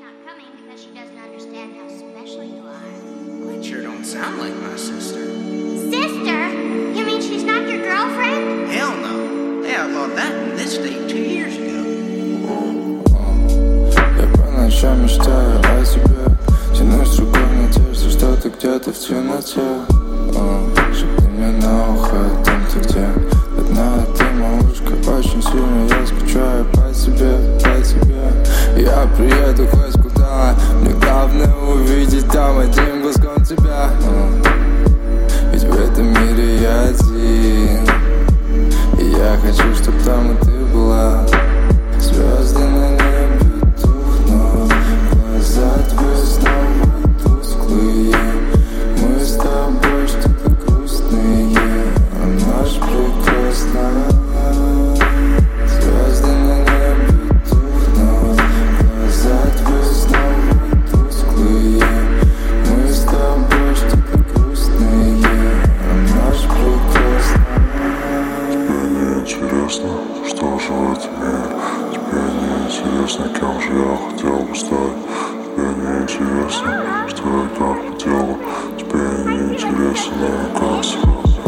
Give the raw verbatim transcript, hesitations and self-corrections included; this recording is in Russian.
not coming because she doesn't understand how special you are. Well, it sure don't sound like my sister. Sister? You mean she's not your girlfriend? Hell no. They outlawed that in this state two years ago. Я по ночам мечтаю о тебе. Тянусь рукой в надежде, что ты где-то в темноте. Шепни мне на ухо о том, ты где. Одна ты, малышка, очень сильно я скучаю по тебе, по тебе. Я приеду хоть куда, мне главное увидеть там одним глазком тебя. Ведь в этом мире я один, и я хочу, чтоб там и ты была. Звезды на небе тухнут, глаза твои снова тусклые. Мы с тобой что-то грустные, а ночь прекрасна. Звезды на небе тухнут, глаза твои снова тусклые. Мы с тобой что-то грустные, а ночь прекрасна. Тебе не интересно, что живет в мире. Тебе не интересно, кем же я хотел бы стать. Тебе не интересно, что я так хотела. Тебе не интересно, как сегодня.